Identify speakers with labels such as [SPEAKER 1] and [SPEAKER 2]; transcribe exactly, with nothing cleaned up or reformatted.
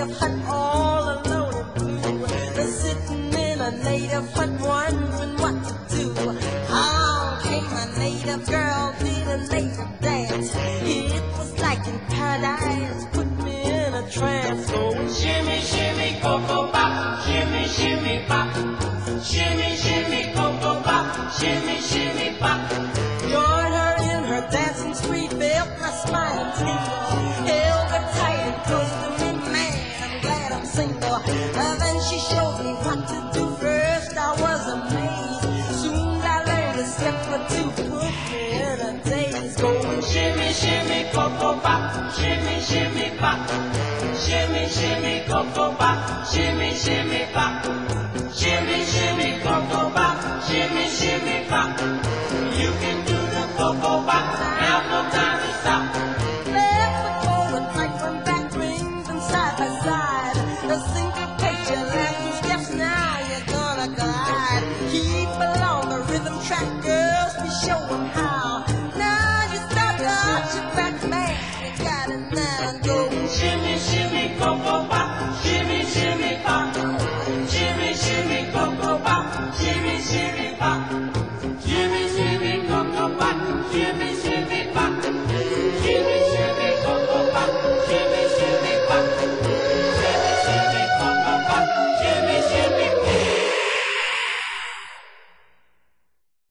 [SPEAKER 1] native hut all alone and blue. They're sitting in a native hut wondering what to do. Along came a native girl, did a native dance. It was like in paradise, put me in a trance. Going shimmy, shimmy, cocoa pop, shimmy, shimmy, pop. Shimmy, shimmy, cocoa pop, shimmy, shimmy, pop. Joined her in her dancing spree, felt my spine tingle. Held her tight and close to me, man, I'm glad I'm single. Uh, then she showed me what to do. First I was amazed, soon I learned a step or two, put me in a daze. Going shimmy, shimmy, cocoa pop, shimmy, shimmy, pop. Shimmy, shimmy, cocoa pop, shimmy, shimmy, pop. Shimmy, shimmy, cocoa pop, shimmy, shimmy, pop. You can do the cocoa pop, now no time to stop. Left foot forward, right one back, rings and side by side. The syncopate your last few steps, now you're gonna glide. Keep along the rhythm track, girls, we show 'em how. Now you start to arch your back, man, you got it now. Go shimmy, shimmy, cocoa pop.